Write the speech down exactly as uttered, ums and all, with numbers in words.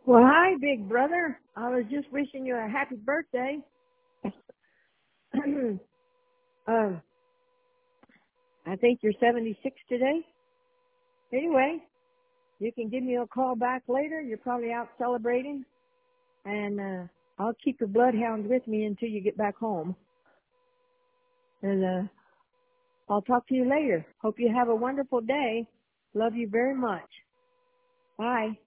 Well, hi, big brother. I was just wishing you a happy birthday. um, I think you're seventy-six today. Anyway, you can give me a call back later. You're probably out celebrating. And uh, I'll keep your bloodhound with me until you get back home. And uh, I'll talk to you later. Hope you have a wonderful day. Love you very much. Bye.